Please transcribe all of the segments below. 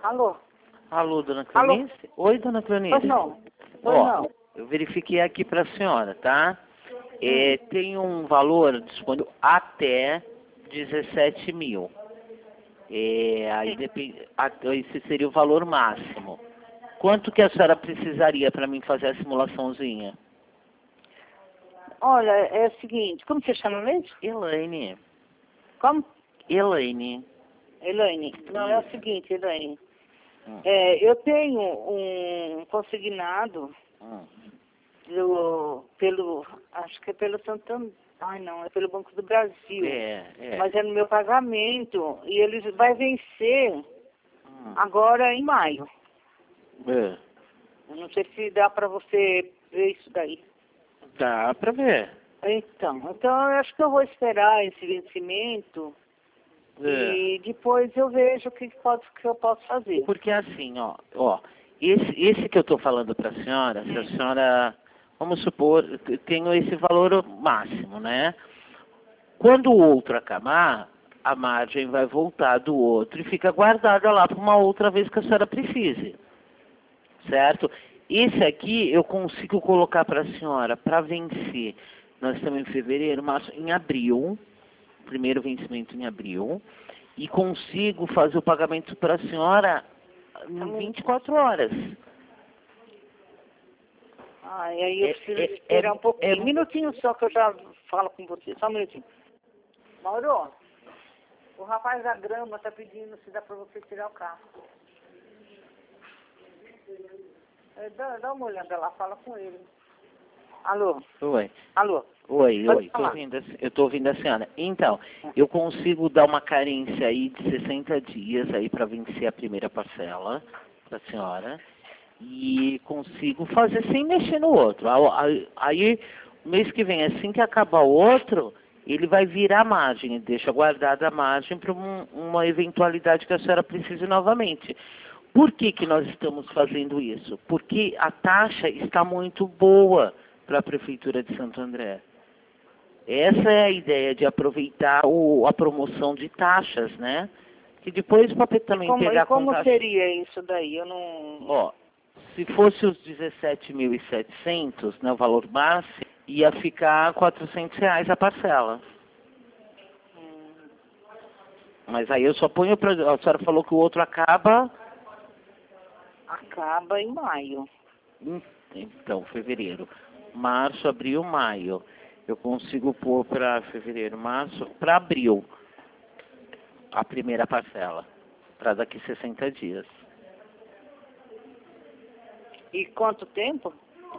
Alô? Alô, dona Alô? Cleonice? Oi, dona Cleonice. Pois não. Pois Ó, não. eu verifiquei aqui para a senhora, tá? Tem um valor disponível até 17 mil. Aí depende, esse seria o valor máximo. Quanto que a senhora precisaria para mim fazer a simulaçãozinha? Olha, é o seguinte, como você chama mesmo? Elaine. Como? Elaine. Elaine. Não, é o seguinte, Elaine. Hum. Eu tenho um consignado acho que é pelo Santander. Ai, não, é pelo Banco do Brasil. Mas é no meu pagamento e ele vai vencer agora em maio. Eu não sei se dá para você ver isso daí. Dá para ver. Então eu acho que eu vou esperar esse vencimento e depois eu vejo o que eu posso fazer. Porque assim, ó, esse que eu estou falando para a senhora, se a senhora, vamos supor, eu tenho esse valor máximo, né? Quando o outro acabar, a margem vai voltar do outro e fica guardada lá para uma outra vez que a senhora precise, certo? Esse aqui eu consigo colocar para a senhora para vencer. Nós estamos em fevereiro, março, em abril, primeiro vencimento em abril, e consigo fazer o pagamento para a senhora em 24 horas. E aí eu preciso esperar um pouquinho. Um minutinho só que eu já falo com você. Só um minutinho. Mauro, o rapaz da grama está pedindo se dá para você tirar o carro. Dá uma olhada lá, fala com ele. Alô? Oi. Alô? Oi, Pode tô falar. eu estou ouvindo a senhora. Então, eu consigo dar uma carência aí de 60 dias aí para vencer a primeira parcela para a senhora e consigo fazer sem mexer no outro. Aí, mês que vem, assim que acabar o outro, ele vai virar margem, deixa guardada a margem para uma eventualidade que a senhora precise novamente. Por que que nós estamos fazendo isso? Porque a taxa está muito boa para a Prefeitura de Santo André. Essa é a ideia de aproveitar a promoção de taxas, né? Que depois para também pegar como com taxa... seria isso daí? Eu não... Ó, se fosse os 17.700, né, o valor máximo, ia ficar R$400 a parcela. Mas aí eu só ponho para... A senhora falou que o outro acaba... Acaba em maio. Então, fevereiro. Março, abril, maio. Eu consigo pôr para fevereiro, março, para abril, a primeira parcela, para daqui 60 dias. E quanto tempo?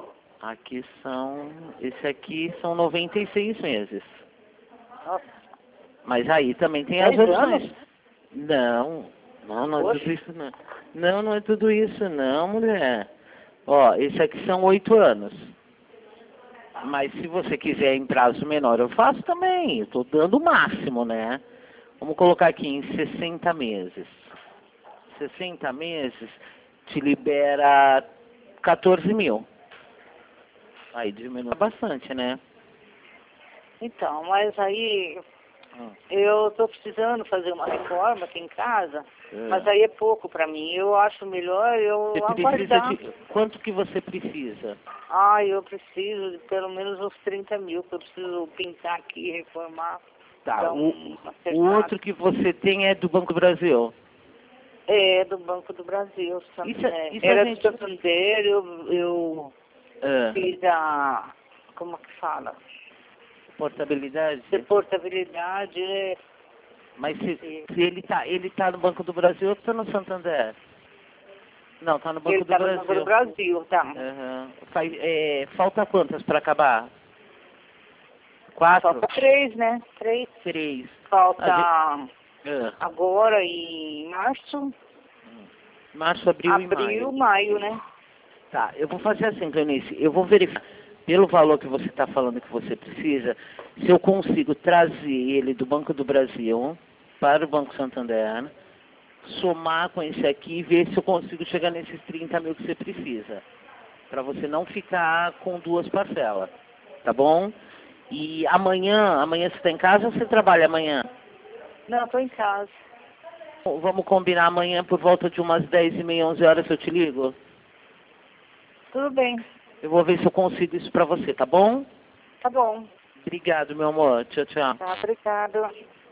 Esse aqui são 96 meses. Nossa. Mas aí também tem 10 as opções. anos? Não é tudo isso não. Não é tudo isso não, mulher. Ó, esse aqui são 8 anos. Mas se você quiser em prazo menor, eu faço também. Eu estou dando o máximo, né? Vamos colocar aqui em 60 meses. 60 meses te libera 14 mil. Aí diminui bastante, né? Então, mas aí eu estou precisando fazer uma reforma aqui em casa, mas aí é pouco para mim. Eu acho melhor eu aguardar. Quanto que você precisa? Eu preciso de pelo menos uns 30 mil, que eu preciso pintar aqui, reformar. Tá, o outro que você tem é do Banco do Brasil? É, do Banco do Brasil. Era do Santander, eu fiz como que fala? Portabilidade? Portabilidade, Mas se ele tá no Banco do Brasil ou tá no Santander? Não, tá no Banco do Brasil. Ele tá no Banco do Brasil, tá. Falta quantas para acabar? 4? Falta 3, né? 3. Falta agora em março. Março, abril e maio. Maio, né? Tá, eu vou fazer assim, Cleonice, eu vou verificar, pelo valor que você está falando que você precisa, se eu consigo trazer ele do Banco do Brasil para o Banco Santander, somar com esse aqui e ver se eu consigo chegar nesses 30 mil que você precisa, para você não ficar com 2 parcelas, tá bom? E amanhã você está em casa ou você trabalha amanhã? Não, estou em casa. Vamos combinar amanhã por volta de umas 10h30, 11 horas, eu te ligo? Tudo bem. Eu vou ver se eu consigo isso pra você, tá bom? Tá bom. Obrigado, meu amor. Tchau, tchau. Tá, obrigado.